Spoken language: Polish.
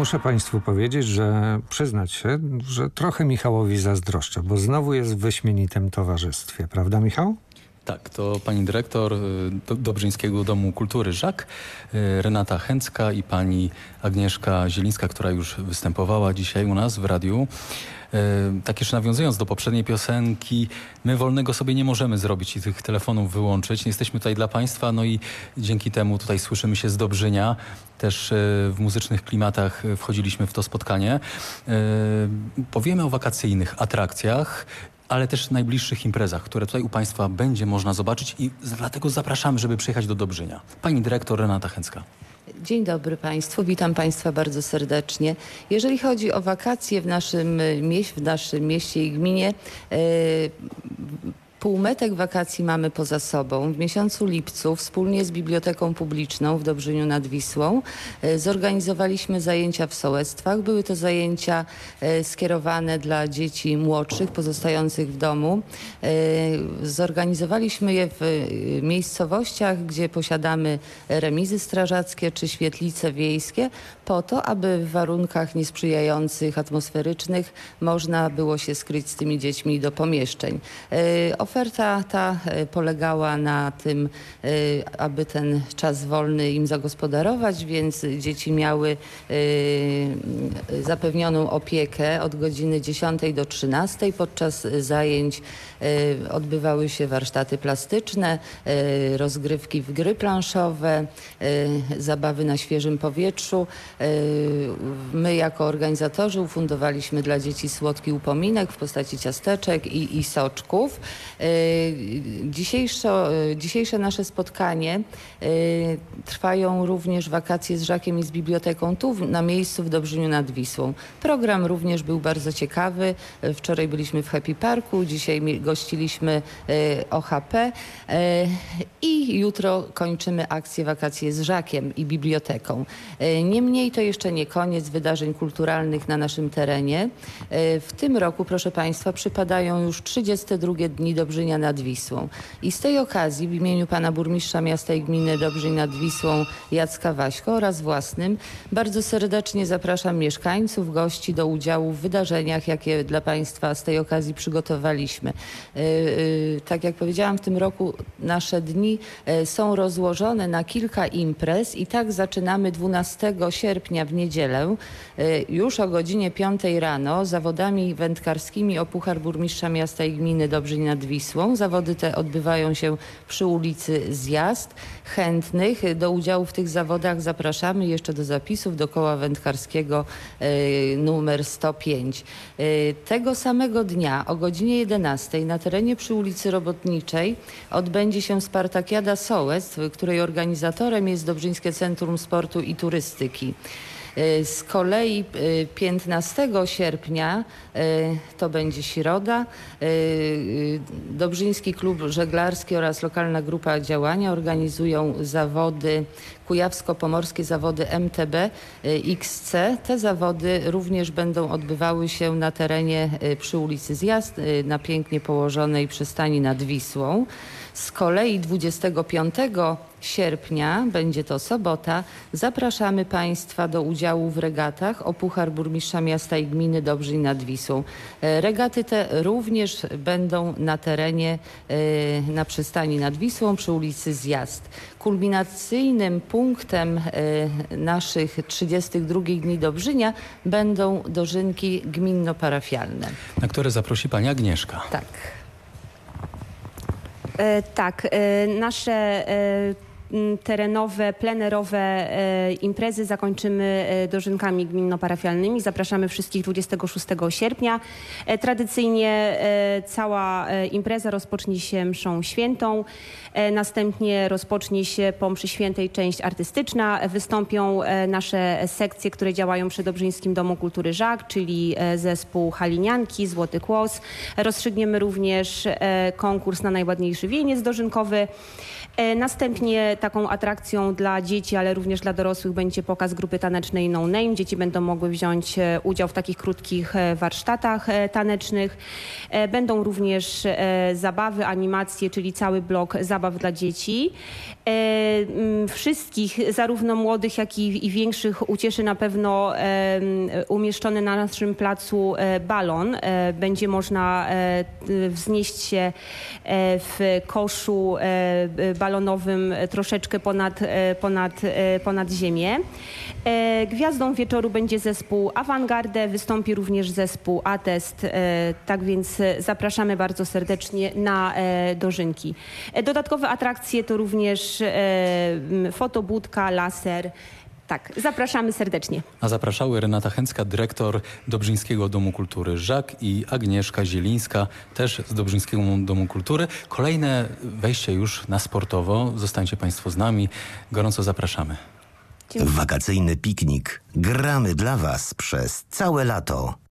Muszę Państwu powiedzieć, przyznać się, że trochę Michałowi zazdroszczę, bo znowu jest w wyśmienitym towarzystwie. Prawda, Michał? Tak, to pani dyrektor Dobrzyńskiego Domu Kultury Żak, Renata Chęcka i pani Agnieszka Zielińska, która już występowała dzisiaj u nas w radiu. Tak jeszcze nawiązując do poprzedniej piosenki, my wolnego sobie nie możemy zrobić i tych telefonów wyłączyć. Jesteśmy tutaj dla Państwa, no i dzięki temu tutaj słyszymy się z Dobrzynia. Też w muzycznych klimatach wchodziliśmy w to spotkanie. Powiemy o wakacyjnych atrakcjach, ale też najbliższych imprezach, które tutaj u Państwa będzie można zobaczyć i dlatego zapraszamy, żeby przyjechać do Dobrzynia. Pani dyrektor Renata Chęcka. Dzień dobry Państwu, witam Państwa bardzo serdecznie. Jeżeli chodzi o wakacje w naszym mieście i gminie, półmetek wakacji mamy poza sobą. W miesiącu lipcu wspólnie z Biblioteką Publiczną w Dobrzyniu nad Wisłą zorganizowaliśmy zajęcia w sołectwach. Były to zajęcia skierowane dla dzieci młodszych, pozostających w domu. Zorganizowaliśmy je w miejscowościach, gdzie posiadamy remizy strażackie czy świetlice wiejskie, po to, aby w warunkach niesprzyjających, atmosferycznych można było się skryć z tymi dziećmi do pomieszczeń. Oferta ta polegała na tym, aby ten czas wolny im zagospodarować, więc dzieci miały zapewnioną opiekę od godziny 10 do 13. Podczas zajęć odbywały się warsztaty plastyczne, rozgrywki w gry planszowe, zabawy na świeżym powietrzu. My jako organizatorzy ufundowaliśmy dla dzieci słodki upominek w postaci ciasteczek i soczków. Dzisiejsze nasze spotkanie trwają również wakacje z Żakiem i z biblioteką tu na miejscu w Dobrzyniu nad Wisłą. Program również był bardzo ciekawy. Wczoraj byliśmy w Happy Parku, dzisiaj gościliśmy OHP i jutro kończymy akcję Wakacje z Żakiem i biblioteką. Niemniej to jeszcze nie koniec wydarzeń kulturalnych na naszym terenie. W tym roku, proszę Państwa, przypadają już 32 dni Dobrzynia nad Wisłą. I z tej okazji w imieniu pana burmistrza miasta i gminy Dobrzyń nad Wisłą Jacka Waśko oraz własnym bardzo serdecznie zapraszam mieszkańców, gości do udziału w wydarzeniach, jakie dla Państwa z tej okazji przygotowaliśmy. Tak jak powiedziałam, w tym roku nasze dni są rozłożone na kilka imprez i tak zaczynamy 12 sierpnia w niedzielę już o godzinie 5 rano zawodami wędkarskimi o Puchar Burmistrza Miasta i Gminy Dobrzyń nad Wisłą. Zawody te odbywają się przy ulicy Zjazd. Chętnych do udziału w tych zawodach zapraszamy jeszcze do zapisów do koła wędkarskiego numer 105. Tego samego dnia o godzinie 11 na terenie przy ulicy Robotniczej odbędzie się Spartakiada Sołectw, której organizatorem jest Dobrzyńskie Centrum Sportu i Turystyki. Z kolei 15 sierpnia, to będzie środa, Dobrzyński Klub Żeglarski oraz lokalna grupa działania organizują zawody, kujawsko-pomorskie zawody MTB XC. Te zawody również będą odbywały się na terenie przy ulicy Zjazd, na pięknie położonej przystani nad Wisłą. Z kolei 25 sierpnia, będzie to sobota, zapraszamy Państwa do udziału w regatach o Puchar Burmistrza Miasta i Gminy Dobrzyń nad Wisłą. Regaty te również będą na terenie, na przystani nad Wisłą przy ulicy Zjazd. Kulminacyjnym punktem naszych 32 dni Dobrzynia będą dożynki gminno-parafialne. Na które zaprosi pani Agnieszka. Tak. Tak, nasze terenowe, plenerowe imprezy zakończymy dożynkami gminno-parafialnymi. Zapraszamy wszystkich 26 sierpnia. Tradycyjnie cała impreza rozpocznie się mszą świętą. Następnie rozpocznie się po mszy świętej część artystyczna. Wystąpią nasze sekcje, które działają przy Dobrzyńskim Domu Kultury Żak, czyli zespół Halinianki, Złoty Kłos. Rozstrzygniemy również konkurs na najładniejszy wieniec dożynkowy. Następnie taką atrakcją dla dzieci, ale również dla dorosłych będzie pokaz grupy tanecznej No Name. Dzieci będą mogły wziąć udział w takich krótkich warsztatach tanecznych. Będą również zabawy, animacje, czyli cały blok zabaw dla dzieci. Wszystkich, zarówno młodych, jak i większych, ucieszy na pewno umieszczony na naszym placu balon. Będzie można wznieść się w koszu balonowym troszeczkę ponad ziemię. Gwiazdą wieczoru będzie zespół Awangardę, wystąpi również zespół Atest, tak więc zapraszamy bardzo serdecznie na dożynki. Dodatkowe atrakcje to również fotobudka, laser. Tak, zapraszamy serdecznie. A zapraszały Renata Chęcka, dyrektor Dobrzyńskiego Domu Kultury Żak, i Agnieszka Zielińska, też z Dobrzyńskiego Domu Kultury. Kolejne wejście już na sportowo. Zostańcie Państwo z nami. Gorąco zapraszamy. Wakacyjny piknik. Gramy dla Was przez całe lato.